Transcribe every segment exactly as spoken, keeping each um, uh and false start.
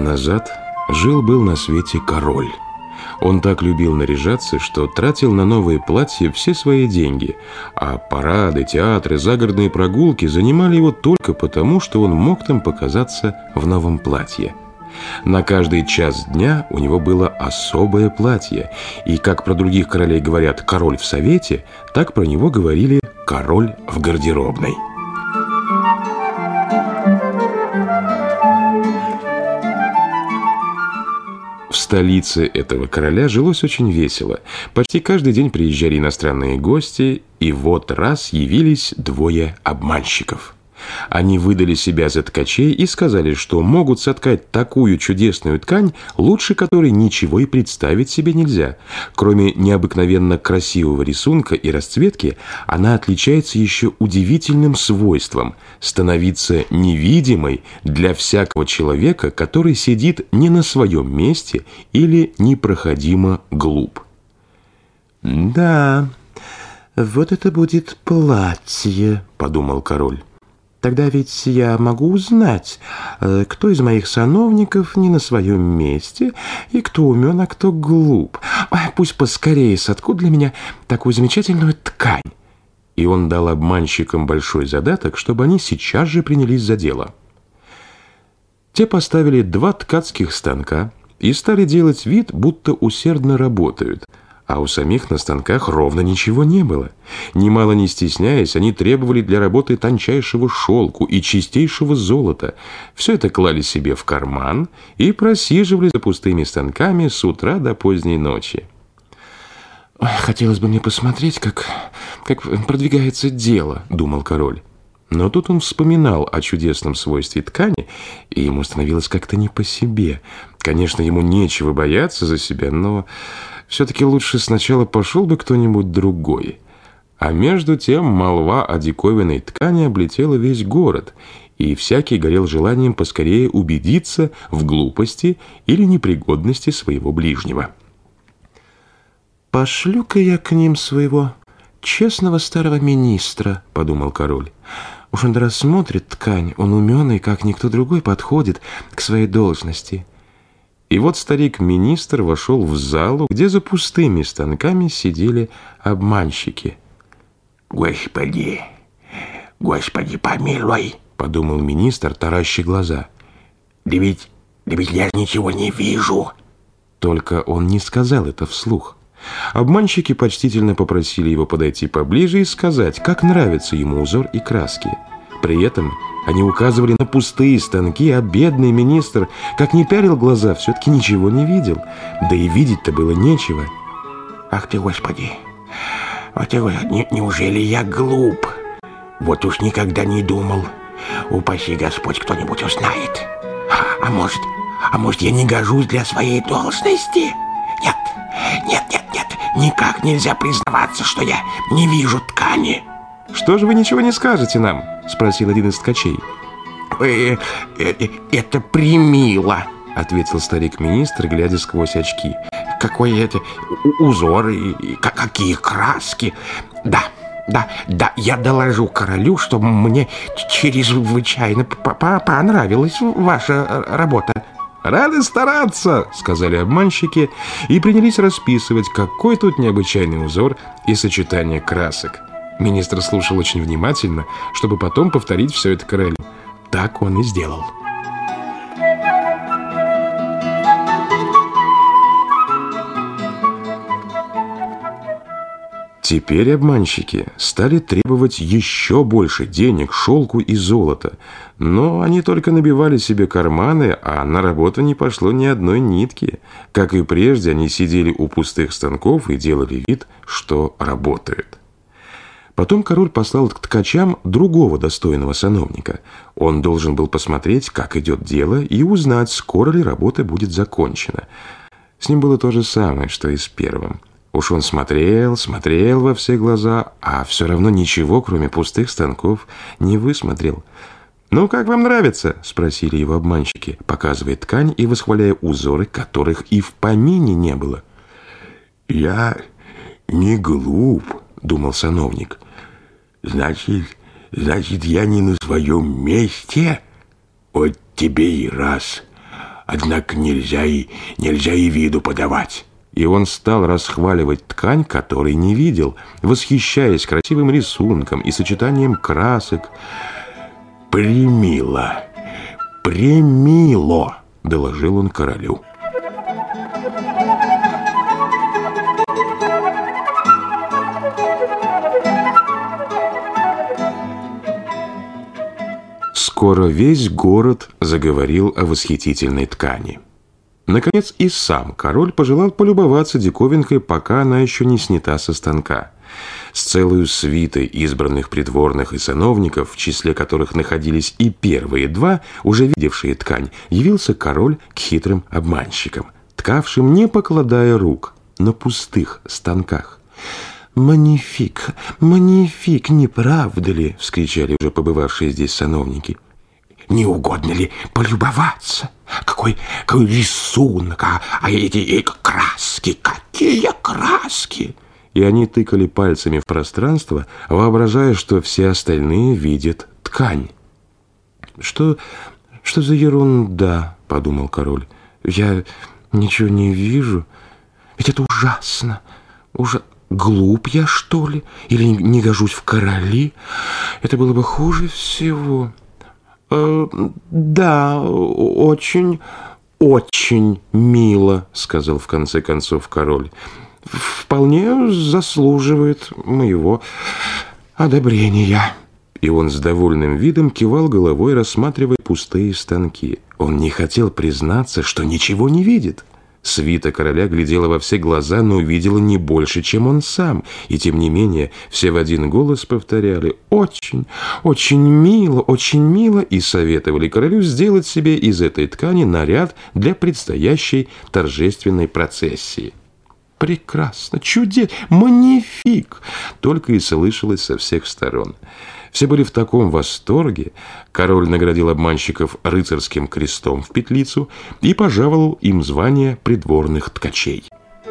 назад жил-был на свете король. Он так любил наряжаться, что тратил на новые платья все свои деньги, а парады, театры, загородные прогулки занимали его только потому, что он мог там показаться в новом платье. На каждый час дня у него было особое платье, и как про других королей говорят «король в совете», так про него говорили «король в гардеробной». В столице этого короля жилось очень весело. Почти каждый день приезжали иностранные гости, и вот раз явились двое обманщиков. Они выдали себя за ткачей и сказали, что могут соткать такую чудесную ткань, лучше которой ничего и представить себе нельзя. Кроме необыкновенно красивого рисунка и расцветки, она отличается еще удивительным свойством – становиться невидимой для всякого человека, который сидит не на своем месте или непроходимо глуп. «Да, вот это будет платье», – подумал король. «Тогда ведь я могу узнать, кто из моих сановников не на своем месте, и кто умен, а кто глуп. Пусть поскорее соткут для меня такую замечательную ткань». И он дал обманщикам большой задаток, чтобы они сейчас же принялись за дело. Те поставили два ткацких станка и стали делать вид, будто усердно работают, а у самих на станках ровно ничего не было. Немало не стесняясь, они требовали для работы тончайшего шелку и чистейшего золота. Все это клали себе в карман и просиживали за пустыми станками с утра до поздней ночи. «Ой, хотелось бы мне посмотреть, как, как продвигается дело», — думал король. Но тут он вспоминал о чудесном свойстве ткани, и ему становилось как-то не по себе. Конечно, ему нечего бояться за себя, но все-таки лучше сначала пошел бы кто-нибудь другой. А между тем молва о диковинной ткани облетела весь город, и всякий горел желанием поскорее убедиться в глупости или непригодности своего ближнего. «Пошлю-ка я к ним своего честного старого министра», — подумал король. «Уж он рассмотрит ткань, он умен, как никто другой подходит к своей должности». И вот старик-министр вошел в залу, где за пустыми станками сидели обманщики. «Господи, Господи, помилуй», — подумал министр, тараща глаза. «Да ведь, да ведь я ничего не вижу». Только он не сказал это вслух. Обманщики почтительно попросили его подойти поближе и сказать, как нравится ему узор и краски. При этом они указывали на пустые станки, а бедный министр, как ни пялил глаза, все-таки ничего не видел. Да и видеть-то было нечего. «Ах ты, Господи! Вот не, неужели я глуп? Вот уж никогда не думал. Упаси Господь, кто-нибудь узнает. А, а может, а может, я не гожусь для своей должности? Нет, нет, нет, нет, никак нельзя признаваться, что я не вижу ткани». «Что же вы ничего не скажете нам?» — спросил один из ткачей. э, э, «Это примило», — ответил старик-министр, глядя сквозь очки. «Какой это узор и какие краски! Да, да, да, я доложу королю, что мне чрезвычайно понравилась ваша работа». «Рады стараться», — сказали обманщики и принялись расписывать, какой тут необычайный узор и сочетание красок. Министр слушал очень внимательно, чтобы потом повторить все это королю. Так он и сделал. Теперь обманщики стали требовать еще больше денег, шелку и золота. Но они только набивали себе карманы, а на работу не пошло ни одной нитки. Как и прежде, они сидели у пустых станков и делали вид, что работают. Потом король послал к ткачам другого достойного сановника. Он должен был посмотреть, как идет дело, и узнать, скоро ли работа будет закончена. С ним было то же самое, что и с первым. Уж он смотрел, смотрел во все глаза, а все равно ничего, кроме пустых станков, не высмотрел. «Ну, как вам нравится?» – спросили его обманщики, показывая ткань и восхваляя узоры, которых и в помине не было. «Я не глуп», – думал сановник. Значит, значит, я не на своем месте? Вот тебе и раз. однако нельзя и, нельзя и виду подавать. И он стал расхваливать ткань, которой не видел, восхищаясь красивым рисунком и сочетанием красок. «Премило, премило», — доложил он королю. Скоро весь город заговорил о восхитительной ткани. Наконец и сам король пожелал полюбоваться диковинкой, пока она еще не снята со станка. С целою свитой избранных придворных и сановников, в числе которых находились и первые два, уже видевшие ткань, явился король к хитрым обманщикам, ткавшим, не покладая рук, на пустых станках. «Манифик, манифик, не правда ли?» — вскричали уже побывавшие здесь сановники. «Не угодно ли полюбоваться? Какой, какой рисунок, а, а эти, эти краски, какие краски!» И они тыкали пальцами в пространство, воображая, что все остальные видят ткань. «Что, что за ерунда?» — подумал король. «Я ничего не вижу. Ведь это ужасно. Ужа... Глуп я, что ли? Или не гожусь в короли? Это было бы хуже всего». Э, «Да, очень, очень мило», — сказал в конце концов король. «Вполне заслуживает моего одобрения». И он с довольным видом кивал головой, рассматривая пустые станки. Он не хотел признаться, что ничего не видит. Свита короля глядела во все глаза, но увидела не больше, чем он сам. И тем не менее, все в один голос повторяли «Очень, очень мило, очень мило» и советовали королю сделать себе из этой ткани наряд для предстоящей торжественной процессии. «Прекрасно, чудесно, манифик!» только и слышалось со всех сторон. Все были в таком восторге. Король наградил обманщиков рыцарским крестом в петлицу и пожаловал им звание придворных ткачей.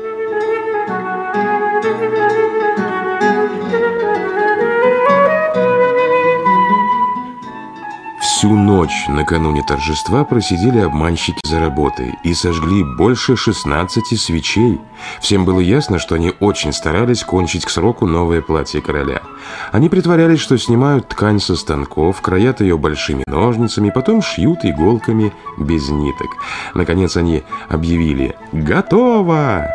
Всю ночь накануне торжества просидели обманщики за работой и сожгли больше шестнадцати свечей. Всем было ясно, что они очень старались кончить к сроку новое платье короля. Они притворялись, что снимают ткань со станков, краят ее большими ножницами, потом шьют иголками без ниток. Наконец они объявили «Готово!».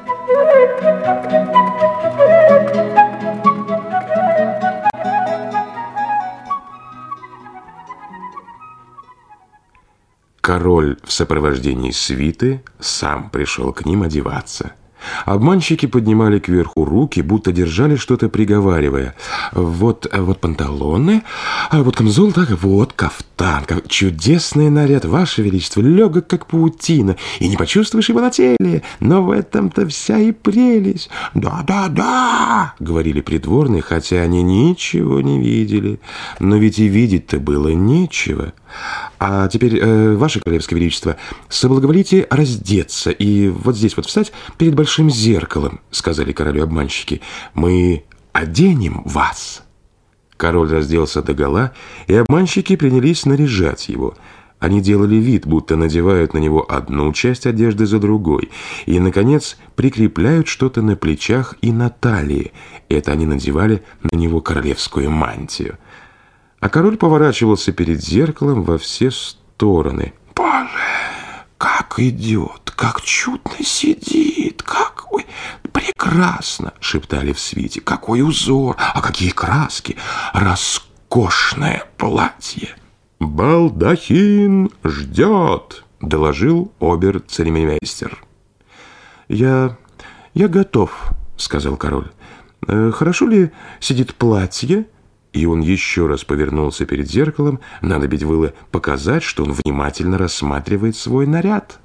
Король в сопровождении свиты сам пришел к ним одеваться. Обманщики поднимали кверху руки, будто держали что-то, приговаривая. Вот, вот панталоны, а вот камзол, так, вот кафтан. Чудесный наряд, Ваше Величество, легок, как паутина, и не почувствуешь его на теле. Но в этом-то вся и прелесть. «Да-да-да», — говорили придворные, хотя они ничего не видели. Но ведь и видеть-то было нечего. «А теперь, э, Ваше Королевское Величество, соблаговолите раздеться и вот здесь вот встать перед большим зеркалом», — сказали королю обманщики. «Мы оденем вас». Король разделся догола, и обманщики принялись наряжать его. Они делали вид, будто надевают на него одну часть одежды за другой, и, наконец, прикрепляют что-то на плечах и на талии. Это они надевали на него королевскую мантию. А король поворачивался перед зеркалом во все стороны. «Боже, как идет, как чудно сидит, как... Ой, прекрасно!» — шептали в свите. «Какой узор, а какие краски! Роскошное платье!» «Балдахин ждет!» — доложил обер-церемонимейстер. «Я... я готов», — сказал король. «Э, «Хорошо ли сидит платье?» И он еще раз повернулся перед зеркалом. Надо ведь было показать, что он внимательно рассматривает свой наряд.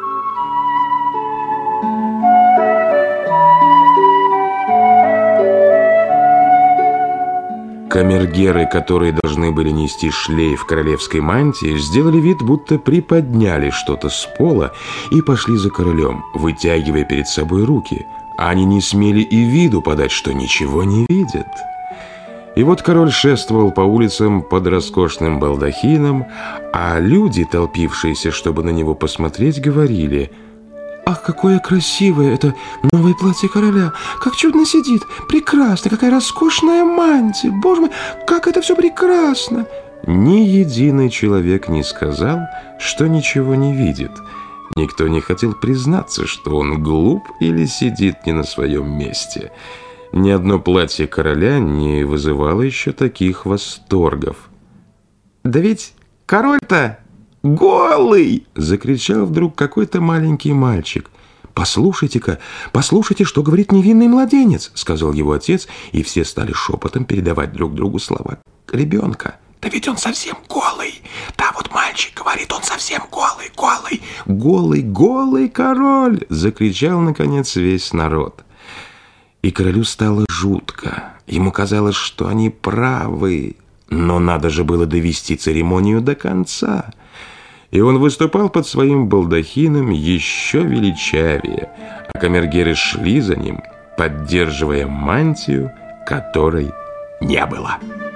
Камергеры, которые должны были нести шлейф королевской мантии, сделали вид, будто приподняли что-то с пола и пошли за королем, вытягивая перед собой руки. Они не смели и виду подать, что ничего не видят. И вот король шествовал по улицам под роскошным балдахином, а люди, толпившиеся, чтобы на него посмотреть, говорили: «Ах, какое красивое это новое платье короля! Как чудно сидит! Прекрасно! Какая роскошная мантия! Боже мой, как это все прекрасно!» Ни единый человек не сказал, что ничего не видит. Никто не хотел признаться, что он глуп или сидит не на своем месте. Ни одно платье короля не вызывало еще таких восторгов. «Да ведь король-то голый!» — закричал вдруг какой-то маленький мальчик. «Послушайте-ка, послушайте, что говорит невинный младенец», — сказал его отец, и все стали шепотом передавать друг другу слова ребенка. «Да ведь он совсем голый! Да вот мальчик говорит, он совсем голый, голый!» «Голый, голый король!» — закричал, наконец, весь народ. И королю стало жутко. Ему казалось, что они правы. Но надо же было довести церемонию до конца. И он выступал под своим балдахином еще величавее, а камергеры шли за ним, поддерживая мантию, которой не было.